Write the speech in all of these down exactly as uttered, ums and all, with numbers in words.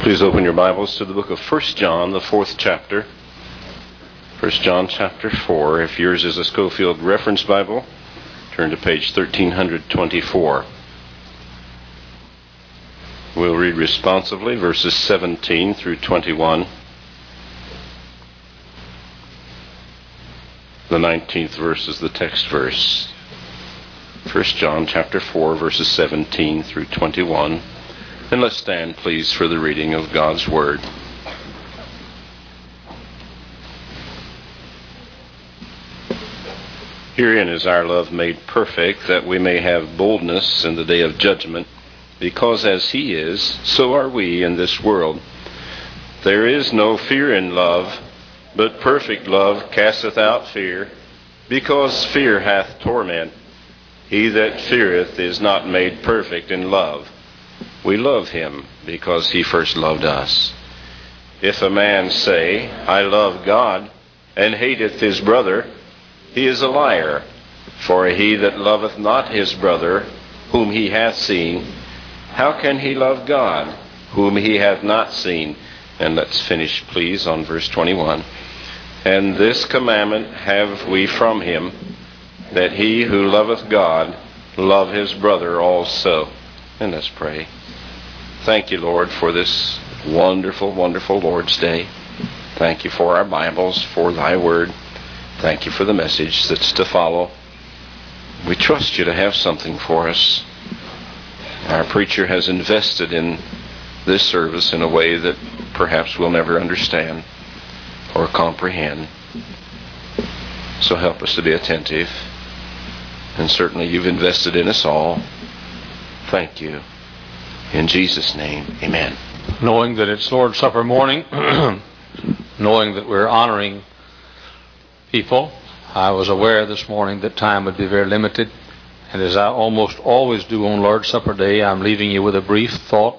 Please open your Bibles to the book of First John, the fourth chapter. First John chapter four. If yours is a Schofield Reference Bible, turn to page thirteen twenty-four. We'll read responsively verses seventeen through twenty-one. The nineteenth verse is the text verse. First John chapter four, verses seventeen through twenty-one. And let's stand, please, for the reading of God's Word. Herein is our love made perfect, that we may have boldness in the day of judgment, because as He is, so are we in this world. There is no fear in love, but perfect love casteth out fear, because fear hath torment. He that feareth is not made perfect in love. We love Him because He first loved us. If a man say, I love God, and hateth his brother, he is a liar. For he that loveth not his brother, whom he hath seen, how can he love God, whom he hath not seen? And let's finish, please, on verse twenty-one. And this commandment have we from Him, that he who loveth God love his brother also. And let's pray. Thank you, Lord, for this wonderful, wonderful Lord's Day. Thank you for our Bibles, for Thy Word. Thank you for the message that's to follow. We trust You to have something for us. Our preacher has invested in this service in a way that perhaps we'll never understand or comprehend. So help us to be attentive. And certainly You've invested in us all. Thank You. In Jesus' name, amen. Knowing that it's Lord's Supper morning, knowing that we're honoring people, I was aware this morning that time would be very limited. And as I almost always do on Lord's Supper Day, I'm leaving you with a brief thought,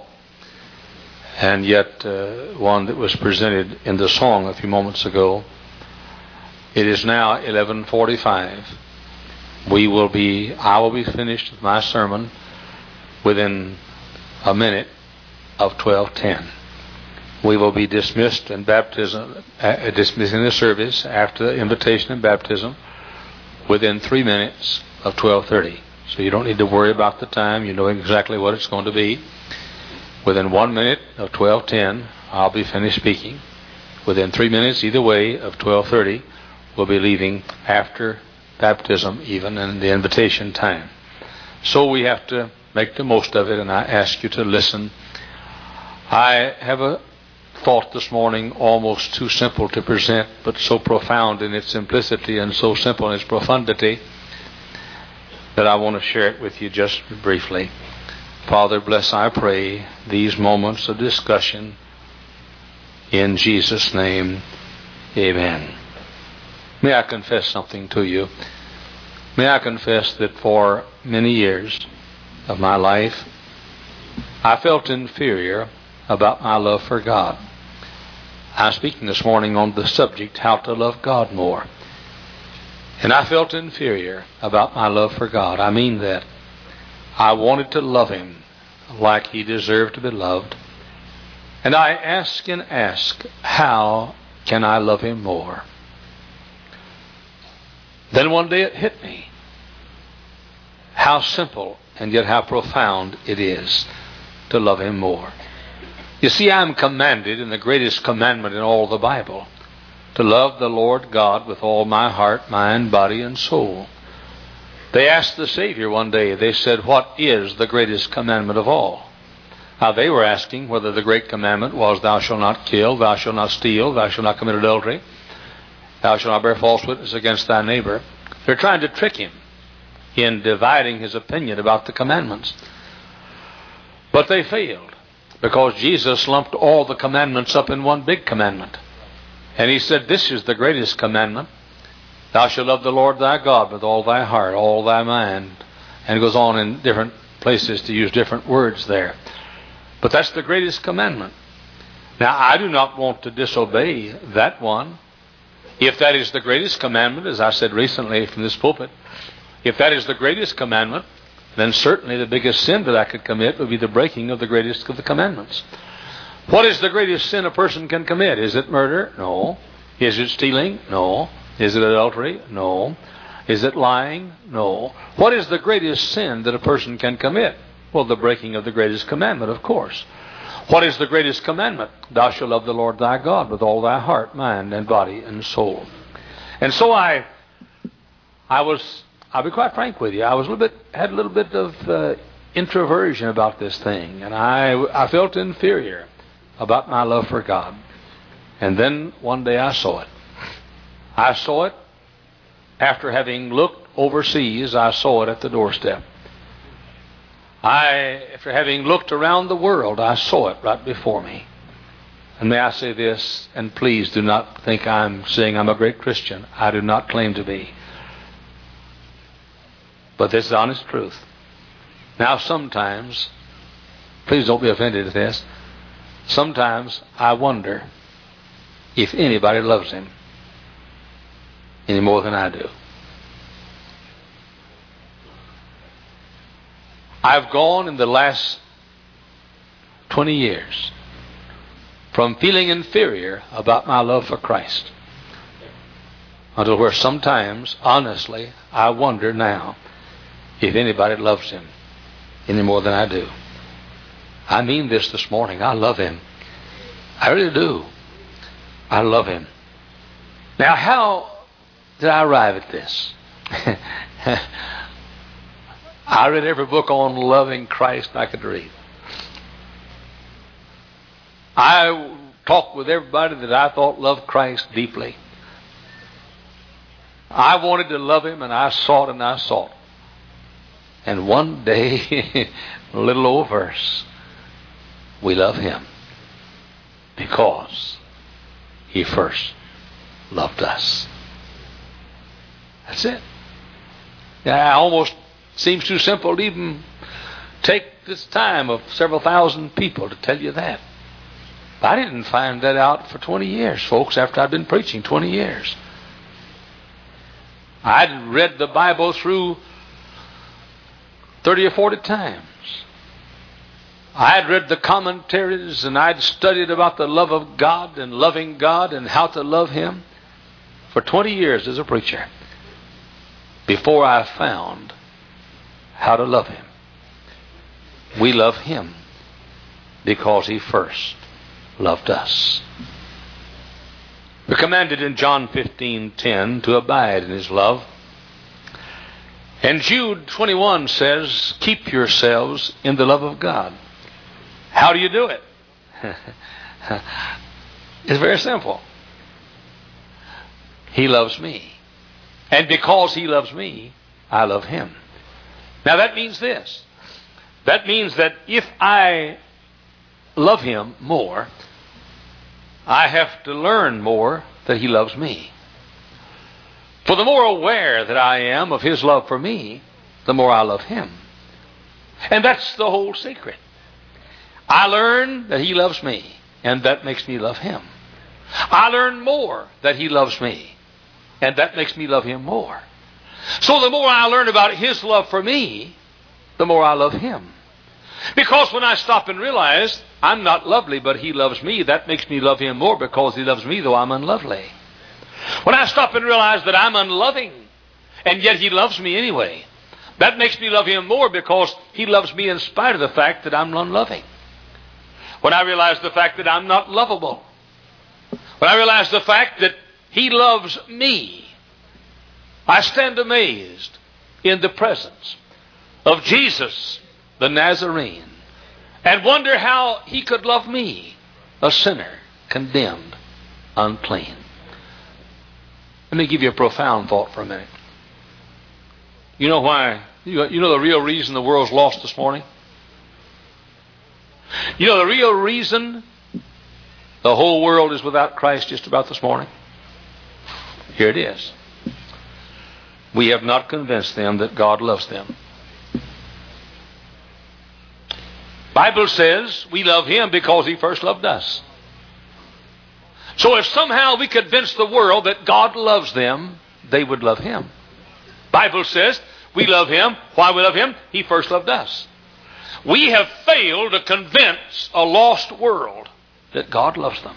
and yet uh, one that was presented in the song a few moments ago. It is now eleven forty-five. We will be, I will be finished with my sermon within a minute of twelve ten. We will be dismissed in baptism, uh, dismissing the service after the invitation and baptism within three minutes of twelve thirty. So you don't need to worry about the time. You know exactly what it's going to be. Within one minute of twelve ten, I'll be finished speaking. Within three minutes, either way, of twelve thirty, we'll be leaving after baptism even and the invitation time. So we have to make the most of it, and I ask you to listen. I have a thought this morning almost too simple to present, but so profound in its simplicity and so simple in its profundity that I want to share it with you just briefly. Father, bless, I pray, these moments of discussion in Jesus' name. Amen. May I confess something to you? May I confess that for many years of my life, I felt inferior about my love for God. I'm speaking this morning on the subject, how to love God more. And I felt inferior about my love for God. I mean that. I wanted to love Him like He deserved to be loved. And I ask and ask, how can I love Him more? Then one day it hit me. How simple and yet how profound it is to love Him more. You see, I am commanded in the greatest commandment in all the Bible, to love the Lord God with all my heart, mind, body, and soul. They asked the Savior one day, they said, what is the greatest commandment of all? Now they were asking whether the great commandment was, thou shalt not kill, thou shalt not steal, thou shalt not commit adultery, thou shalt not bear false witness against thy neighbor. They're trying to trick Him in dividing His opinion about the commandments. But they failed, because Jesus lumped all the commandments up in one big commandment. And He said, this is the greatest commandment. Thou shalt love the Lord thy God with all thy heart, all thy mind. And it goes on in different places to use different words there. But that's the greatest commandment. Now, I do not want to disobey that one. If that is the greatest commandment, as I said recently from this pulpit, if that is the greatest commandment, then certainly the biggest sin that I could commit would be the breaking of the greatest of the commandments. What is the greatest sin a person can commit? Is it murder? No. Is it stealing? No. Is it adultery? No. Is it lying? No. What is the greatest sin that a person can commit? Well, the breaking of the greatest commandment, of course. What is the greatest commandment? Thou shalt love the Lord thy God with all thy heart, mind, and body, and soul. And so I, I was, I'll be quite frank with you, I was a little bit, had a little bit of uh, introversion about this thing, and I, I felt inferior about my love for God. And then one day I saw it. I saw it after having looked overseas. I saw it at the doorstep. I, after having looked around the world, I saw it right before me. And may I say this, and please do not think I'm saying I'm a great Christian. I do not claim to be. But this is honest truth. Now sometimes, please don't be offended at this, sometimes I wonder if anybody loves him any more than I do. I've gone in the last twenty years from feeling inferior about my love for Christ until where sometimes, honestly, I wonder now if anybody loves him any more than I do. I mean this this morning. I love him. I really do. I love him. Now, how did I arrive at this? I read every book on loving Christ I could read. I talked with everybody that I thought loved Christ deeply. I wanted to love him, and I sought and I sought. And one day, a little old verse, we love him because he first loved us. That's it. I almost seems too simple to even take this time of several thousand people to tell you that. I didn't find that out for twenty years, folks, after I'd been preaching twenty years. I'd read the Bible through thirty or forty times. I'd read the commentaries, and I'd studied about the love of God and loving God and how to love him for twenty years as a preacher before I found how to love him. We love him because he first loved us. We're commanded in John fifteen ten to abide in his love. And Jude twenty-one says, keep yourselves in the love of God. How do you do it? It's very simple. He loves me. And because he loves me, I love him. Now that means this. That means that if I love him more, I have to learn more that he loves me. For the more aware that I am of his love for me, the more I love him. And that's the whole secret. I learn that he loves me, and that makes me love him. I learn more that he loves me, and that makes me love him more. So the more I learn about his love for me, the more I love him. Because when I stop and realize I'm not lovely, but he loves me, that makes me love him more because he loves me though I'm unlovely. When I stop and realize that I'm unloving, and yet he loves me anyway, that makes me love him more because he loves me in spite of the fact that I'm unloving. When I realize the fact that I'm not lovable, when I realize the fact that he loves me, I stand amazed in the presence of Jesus the Nazarene and wonder how he could love me, a sinner, condemned, unclean. Let me give you a profound thought for a minute. You know why? You know the real reason the world's lost this morning? You know the real reason the whole world is without Christ just about this morning? Here it is. We have not convinced them that God loves them. Bible says we love him because he first loved us. So if somehow we convince the world that God loves them, they would love him. Bible says we love him. Why we love him? He first loved us. We have failed to convince a lost world that God loves them.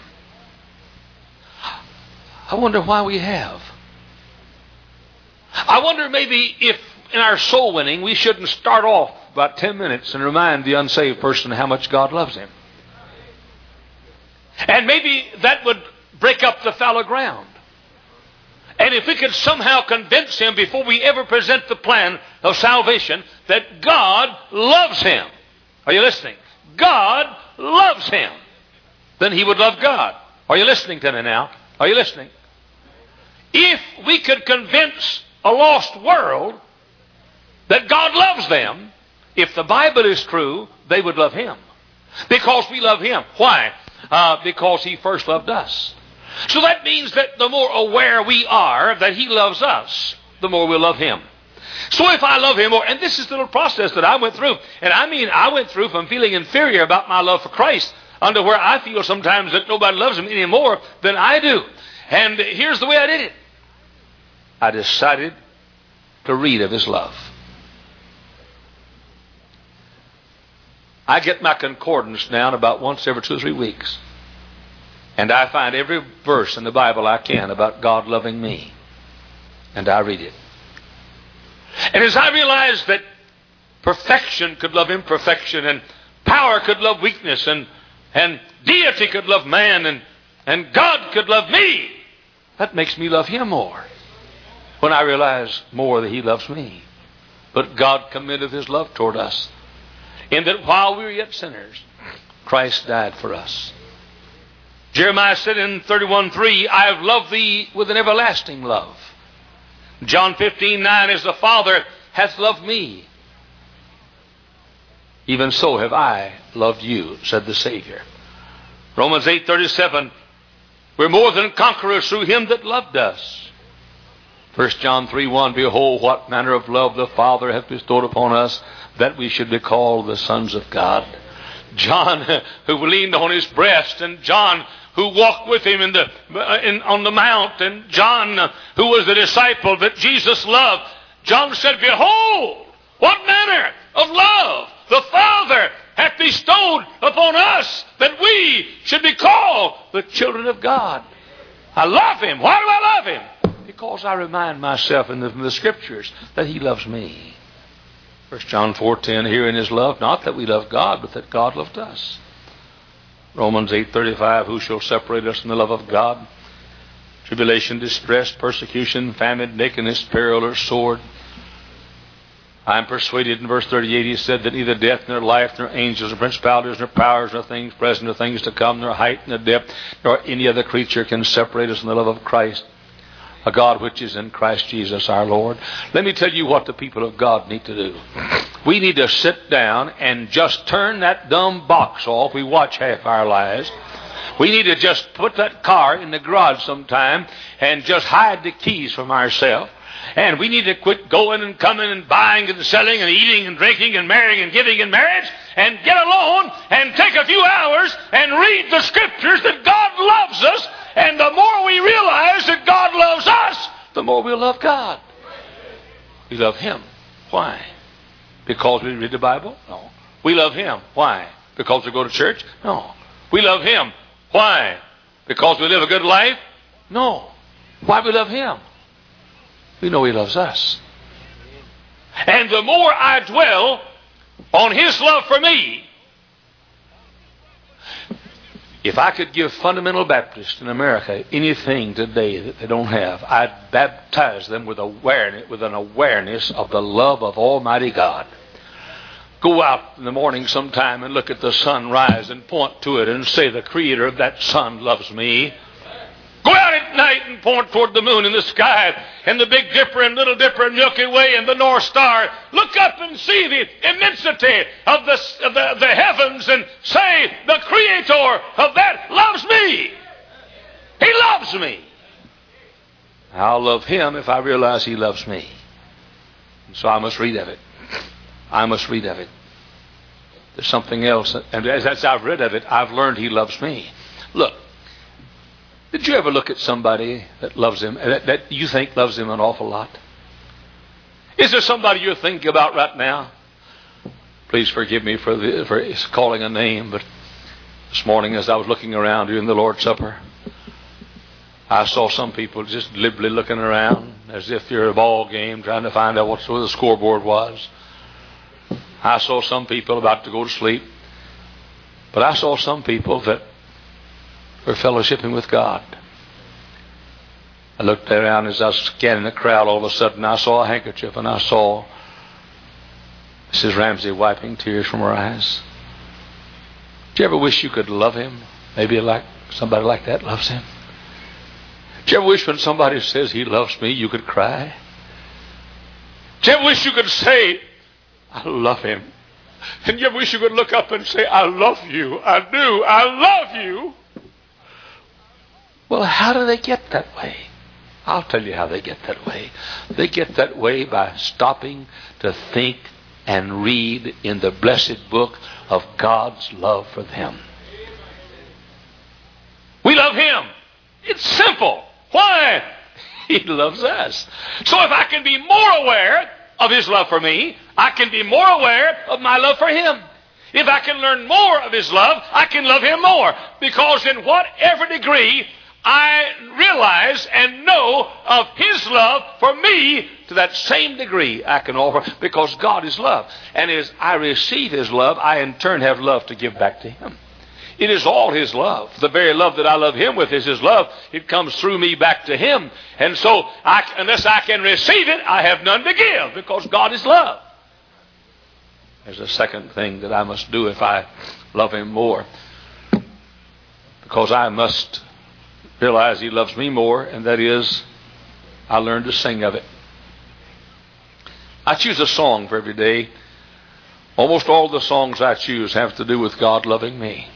I wonder why we have. I wonder maybe if in our soul winning we shouldn't start off about ten minutes and remind the unsaved person how much God loves him. And maybe that would break up the fallow ground. And if we could somehow convince him before we ever present the plan of salvation that God loves him. Are you listening? God loves him. Then he would love God. Are you listening to me now? Are you listening? If we could convince a lost world that God loves them, if the Bible is true, they would love him. Because we love him. Why? Uh, because he first loved us. So that means that the more aware we are that he loves us, the more we'll love him. So if I love him more, and this is the little process that I went through, and I mean I went through from feeling inferior about my love for Christ under where I feel sometimes that nobody loves him any more than I do. And here's the way I did it. I decided to read of his love. I get my concordance now about once every two or three weeks. And I find every verse in the Bible I can about God loving me. And I read it. And as I realized that perfection could love imperfection, and power could love weakness, and, and deity could love man, and, and God could love me, that makes me love him more. When I realize more that he loves me. But God commendeth his love toward us, in that while we were yet sinners, Christ died for us. Jeremiah said in thirty-one three, I have loved thee with an everlasting love. John fifteen nine, as the Father hath loved me, even so have I loved you, said the Savior. Romans eight thirty-seven, we're more than conquerors through him that loved us. First John three one, behold, what manner of love the Father hath bestowed upon us, that we should be called the sons of God. John, who leaned on his breast, and John, who walked with him in the in, on the mount, and John, who was the disciple that Jesus loved, John said, behold, what manner of love the Father hath bestowed upon us, that we should be called the children of God. I love him. Why do I love him? Because I remind myself in the, in the Scriptures that he loves me. First John four ten, herein is love, not that we love God, but that God loved us. Romans eight thirty-five, who shall separate us from the love of God? Tribulation, distress, persecution, famine, nakedness, peril, or sword. I am persuaded, in verse thirty-eight, he said that neither death, nor life, nor angels, nor principalities, nor powers, nor things present, nor things to come, nor height, nor depth, nor any other creature can separate us from the love of Christ, a God which is in Christ Jesus our Lord. Let me tell you what the people of God need to do. We need to sit down and just turn that dumb box off we watch half our lives. We need to just put that car in the garage sometime and just hide the keys from ourselves. And we need to quit going and coming and buying and selling and eating and drinking and marrying and giving in marriage, and get alone and take a few hours and read the Scriptures that God loves us. And the more we realize that God loves us, the more we'll love God. We love him. Why? Because we read the Bible? No. We love him. Why? Because we go to church? No. We love him. Why? Because we live a good life? No. Why do we love him? We know he loves us. And the more I dwell on his love for me, if I could give fundamental Baptists in America anything today that they don't have, I'd baptize them with awareness, with an awareness of the love of Almighty God. Go out in the morning sometime and look at the sun rise and point to it and say, the Creator of that sun loves me. Go out at night and point toward the moon in the sky and the Big Dipper and Little Dipper and Milky Way and the North Star. Look up and see the immensity of the, of the, the heavens and say, the Creator of that loves me. He loves me. I'll love him if I realize he loves me. So I must read of it. I must read of it. There's something else. And as I've read of it, I've learned he loves me. Look. Did you ever look at somebody that loves him, that, that you think loves him an awful lot? Is there somebody you're thinking about right now? Please forgive me for, the, for calling a name, but This morning as I was looking around during the Lord's Supper, I saw some people just liberally looking around as if you're at a ball game trying to find out what the scoreboard was. I saw some people about to go to sleep. But I saw some people that were fellowshipping with God. I looked around as I was scanning the crowd. All of a sudden I saw a handkerchief and I saw Missus Ramsey wiping tears from her eyes. Do you ever wish you could love him? Maybe like somebody like that loves him. Do you ever wish when somebody says he loves me, you could cry? Do you ever wish you could say, I love him? And you ever wish you could look up and say, I love you. I do. I love you. Well, how do they get that way? I'll tell you how they get that way. They get that way by stopping to think and read in the blessed book of God's love for them. We love him. It's simple. Why? He loves us. So if I can be more aware of his love for me, I can be more aware of my love for him. If I can learn more of his love, I can love him more. Because in whatever degree I realize and know of his love for me, to that same degree I can offer, because God is love. And as I receive his love, I in turn have love to give back to him. It is all his love. The very love that I love him with is his love. It comes through me back to him. And so, I, unless I can receive it, I have none to give, because God is love. There's a second thing that I must do if I love him more. Because I must realize he loves me more, and that is, I learn to sing of it. I choose a song for every day. Almost all the songs I choose have to do with God loving me.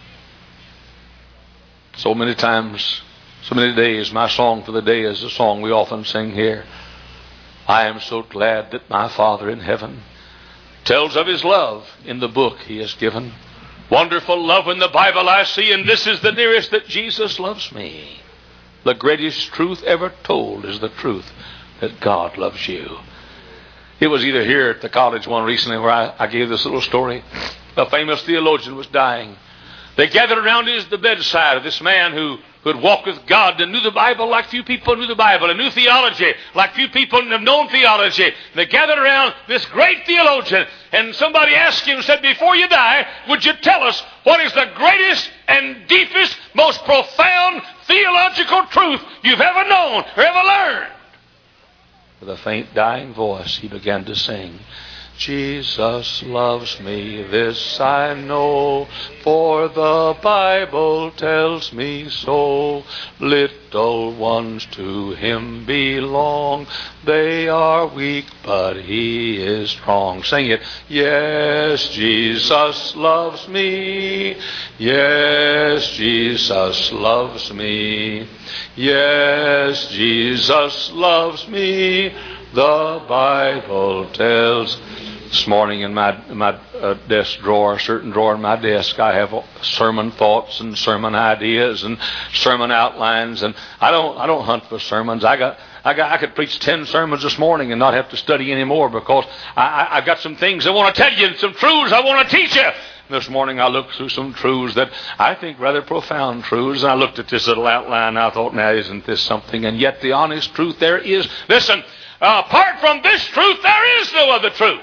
So many times, so many days, my song for the day is a song we often sing here. I am so glad that my Father in heaven tells of his love in the book he has given. Wonderful love in the Bible I see, and this is the nearest that Jesus loves me. The greatest truth ever told is the truth that God loves you. It was either here at the college one recently where I, I gave this little story. A famous theologian was dying. They gathered around his the bedside of this man who, who had walked with God and knew the Bible like few people knew the Bible, and knew theology like few people have known theology. They gathered around this great theologian, and somebody asked him, said, before you die, would you tell us what is the greatest and deepest, most profound theological truth you've ever known or ever learned? With a faint dying voice, he began to sing, Jesus loves me, this I know, for the Bible tells me so. Little ones to him belong, they are weak, but he is strong. Sing it. Yes, Jesus loves me. Yes, Jesus loves me. Yes, Jesus loves me. The Bible tells. This morning in my in my uh, desk drawer, a certain drawer in my desk, I have sermon thoughts and sermon ideas and sermon outlines. And I don't I don't hunt for sermons. I got I got I could preach ten sermons this morning and not have to study anymore, because I, I I've got some things I want to tell you and some truths I want to teach you. This morning I looked through some truths that I think rather profound truths, and I looked at this little outline and I thought, now isn't this something? And yet the honest truth there is, listen, uh, apart from this truth there is no other truth.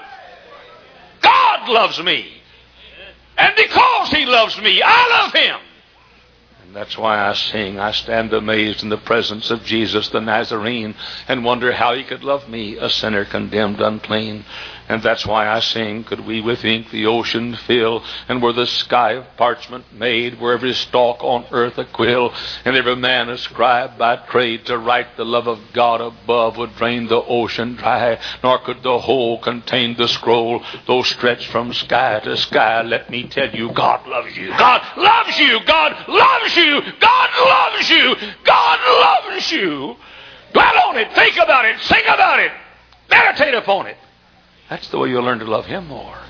God loves me. And because he loves me, I love him. And that's why I sing. I stand amazed in the presence of Jesus the Nazarene and wonder how he could love me, a sinner condemned unclean. And that's why I sing, could we with ink the ocean fill, and were the sky of parchment made, were every stalk on earth a quill, and every man a scribe by trade to write the love of God above would drain the ocean dry, nor could the whole contain the scroll, though stretched from sky to sky. Let me tell you, God loves you. God loves you. God loves you. God loves you. God loves you. Dwell on it. Think about it. Sing about it. Meditate upon it. That's the way you'll learn to love him more.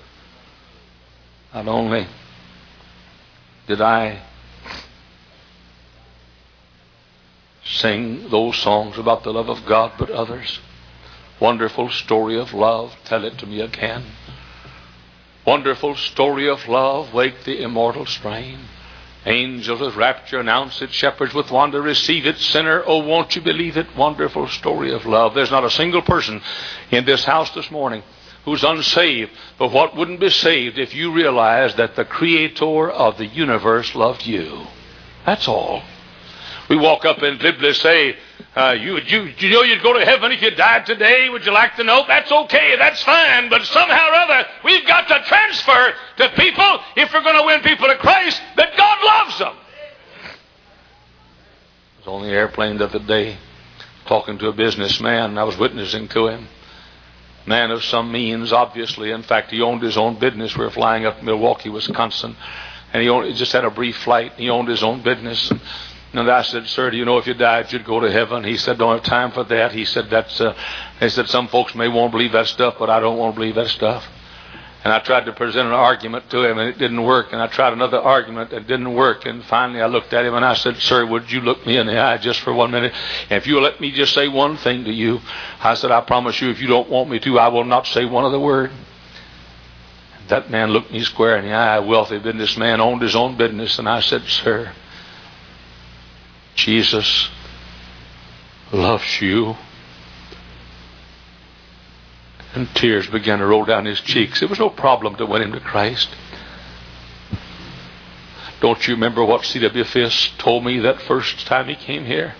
Not only did I sing those songs about the love of God, but others. Wonderful story of love, tell it to me again. Wonderful story of love, wake the immortal strain. Angels with rapture announce it. Shepherds with wonder receive it. Sinner, oh, won't you believe it? Wonderful story of love. There's not a single person in this house this morning who's unsaved, but what wouldn't be saved if you realized that the Creator of the universe loved you. That's all. We walk up and glibly say, uh, you, you, you know you'd go to heaven if you died today. Would you like to know? That's okay. That's fine. But somehow or other, we've got to transfer to people, if we're going to win people to Christ, that God loves them. I was on the airplane the other day talking to a businessman, and I was witnessing to him. Man of some means, obviously. In fact, he owned his own business. We were flying up to Milwaukee, Wisconsin, and he, owned, he just had a brief flight. He owned his own business. And I said, sir, do you know if you died, you'd go to heaven? He said, don't have time for that. He said, that's, uh, he said, some folks may want to believe that stuff, but I don't want to believe that stuff. And I tried to present an argument to him, and it didn't work. And I tried another argument, and it didn't work. And finally, I looked at him, and I said, sir, would you look me in the eye just for one minute? And if you'll let me just say one thing to you, I said, I promise you, if you don't want me to, I will not say one other word. That man looked me square in the eye. A wealthy businessman, owned his own business. And I said, sir, Jesus loves you. And tears began to roll down his cheeks. It was no problem to win him to Christ. Don't you remember what C W Fisk told me that first time he came here?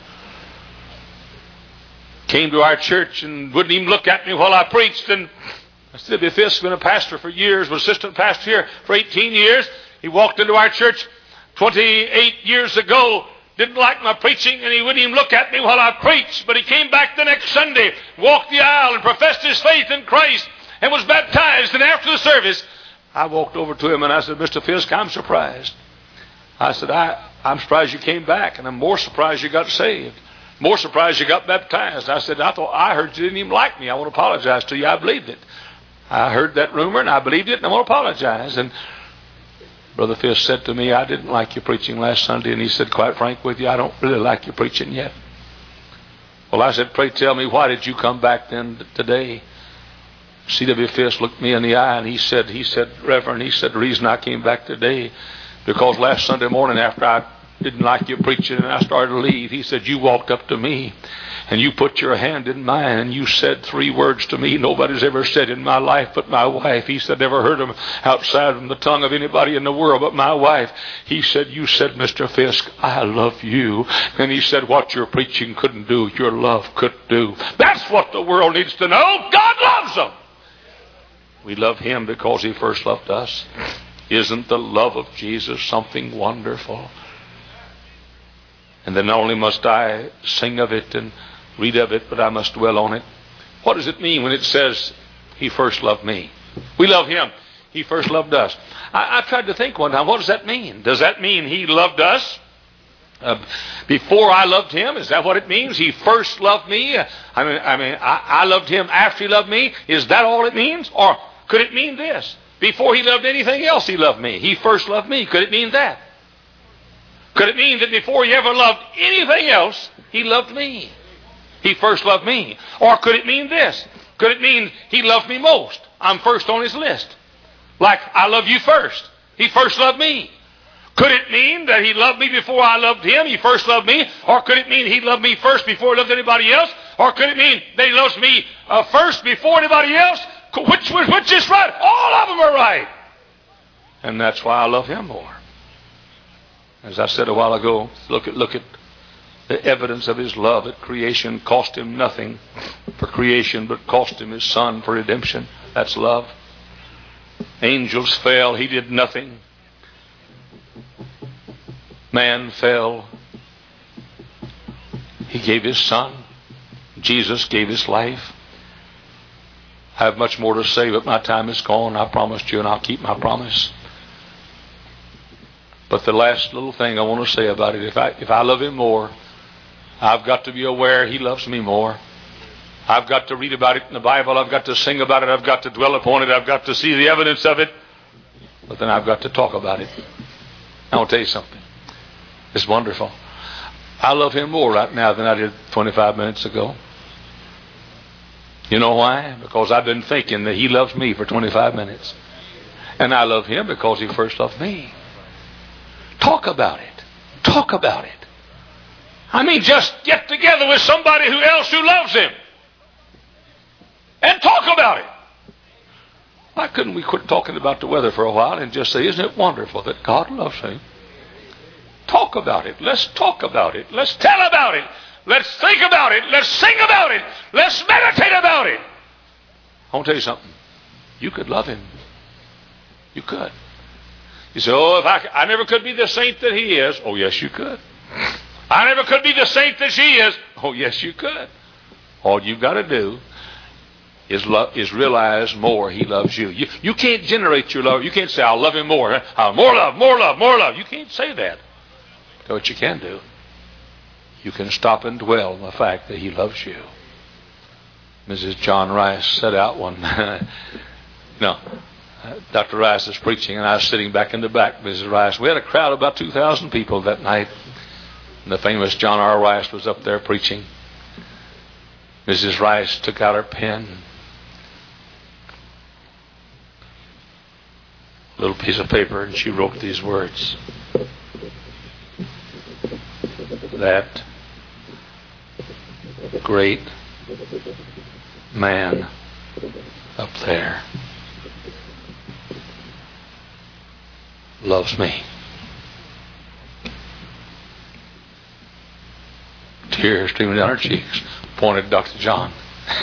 Came to our church and wouldn't even look at me while I preached. And C W Fisk has been a pastor for years, was assistant pastor here for eighteen years. He walked into our church twenty-eight years ago. Didn't like my preaching, and he wouldn't even look at me while I preached. But he came back the next Sunday, walked the aisle, and professed his faith in Christ, and was baptized. And after the service, I walked over to him, and I said, Mister Fisk, I'm surprised. I said, I, I'm surprised you came back, and I'm more surprised you got saved. More surprised you got baptized. I said, I thought I heard you didn't even like me. I want to apologize to you. I believed it. I heard that rumor, and I believed it, and I want to apologize. And Brother Fisk said to me, I didn't like your preaching last Sunday. And he said, quite frank with you, I don't really like your preaching yet. Well, I said, pray tell me, why did you come back then today? C W Fisk looked me in the eye, and he said, he said, Reverend, he said, the reason I came back today, because last Sunday morning after I didn't like your preaching and I started to leave, he said, you walked up to me and you put your hand in mine and you said three words to me nobody's ever said in my life but my wife. He said, never heard them outside from the tongue of anybody in the world but my wife. He said, you said, Mister Fisk, I love you. And he said, what your preaching couldn't do, your love could do. That's what the world needs to know. God loves them. We love him because he first loved us. Isn't the love of Jesus something wonderful? And then not only must I sing of it and read of it, but I must dwell on it. What does it mean when it says he first loved me? We love him. He first loved us. I, I tried to think one time, what does that mean? Does that mean he loved us uh, before I loved him? Is that what it means? He first loved me? I mean, I mean, I, I loved him after he loved me? Is that all it means? Or could it mean this? Before he loved anything else, he loved me. He first loved me. Could it mean that? Could it mean that before he ever loved anything else, he loved me? He first loved me. Or could it mean this? Could it mean he loved me most? I'm first on his list. Like, I love you first. He first loved me. Could it mean that he loved me before I loved him? He first loved me. Or could it mean he loved me first before he loved anybody else? Or could it mean that he loves me uh, first before anybody else? Which, which is right? All of them are right. And that's why I love him more. As I said a while ago, look at look at the evidence of his love at creation. Cost him nothing for creation, but cost him his son for redemption. That's love. Angels fell. He did nothing. Man fell. He gave his son. Jesus gave his life. I have much more to say, but my time is gone. I promised you, and I'll keep my promise. But the last little thing I want to say about it, if I if I love him more, I've got to be aware he loves me more. I've got to read about it in the Bible. I've got to sing about it. I've got to dwell upon it. I've got to see the evidence of it. But then I've got to talk about it. I want to tell you something. It's wonderful. I love him more right now than I did twenty-five minutes ago. You know why? Because I've been thinking that he loves me for twenty-five minutes. And I love him because he first loved me. Talk talk about it. Talk about it. I mean, just get together with somebody who else who loves him and talk about it. Why couldn't we quit talking about the weather for a while and just say, isn't it wonderful that God loves me? Talk about it. Let's talk about it. Let's tell about it. Let's think about it. Let's sing about it. Let's meditate about it. I want to tell you something. You could love him. You could. You say, oh, if I, I never could be the saint that he is. Oh, yes, you could. I never could be the saint that she is. Oh, yes, you could. All you've got to do is love, is realize more he loves you. you. You can't generate your love. You can't say, I'll love him more. I'll, more love, more love, more love. You can't say that. So what you can do, you can stop and dwell on the fact that he loves you. Missus John Rice set out one. no, Doctor Rice is preaching, and I was sitting back in the back. Missus Rice, we had a crowd of about two thousand people that night. And the famous John R. Rice was up there preaching. Missus Rice took out her pen, a little piece of paper, and she wrote these words. That great man up there loves me. Tears streaming down her cheeks. Pointed Doctor John.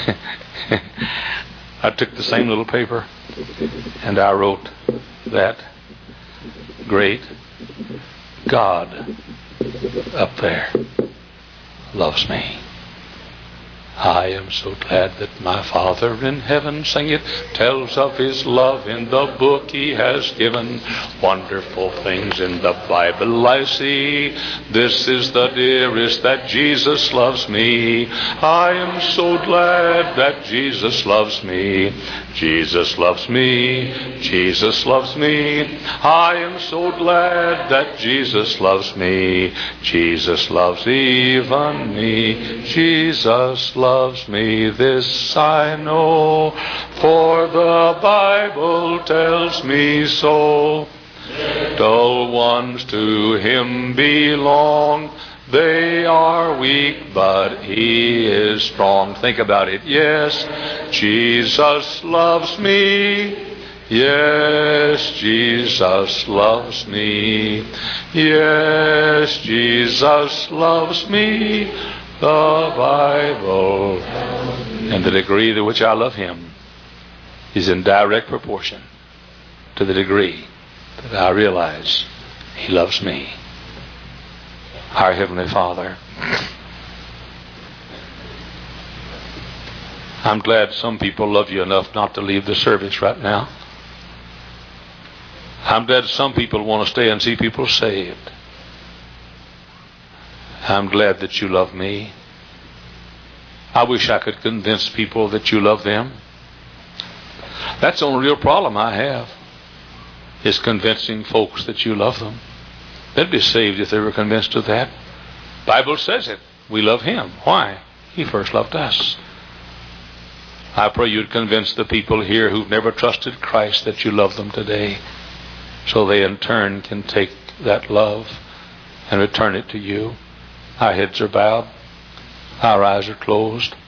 I took the same little paper and I wrote that great God up there loves me. I am so glad that my Father in heaven, sing it, tells of his love in the book he has given. Wonderful things in the Bible I see. This is the dearest, that Jesus loves me. I am so glad that Jesus loves me. Jesus loves me. Jesus loves me. I am so glad that Jesus loves me. Jesus loves even me. Jesus loves loves me, this I know, for the Bible tells me so. Little ones to him belong, they are weak, but he is strong. Think about it. Yes, Jesus loves me. Yes, Jesus loves me. Yes, Jesus loves me. The Bible and the degree to which I love him is in direct proportion to the degree that I realize he loves me. Our Heavenly Father, I'm glad some people love you enough not to leave the service right now. I'm glad some people want to stay and see people saved. I'm glad that you love me. I wish I could convince people that you love them. That's the only real problem I have, is convincing folks that you love them. They'd be saved if they were convinced of that. The Bible says it. We love him. Why? He first loved us. I pray you'd convince the people here who've never trusted Christ that you love them today, so they in turn can take that love and return it to you. Our heads are bowed. Our eyes are closed.